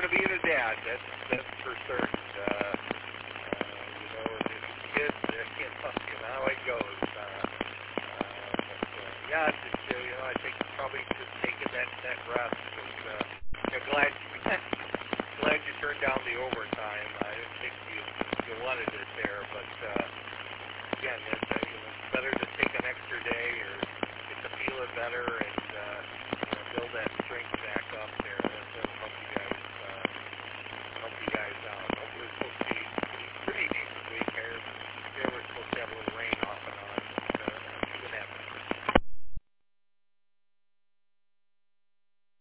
being a dad, that's for certain. You know, if kids, you know how it goes. Yeah, just, you know, I think probably just taking that rest. Because, you're glad you turned down the overtime. I didn't think you wanted it there, but again, it's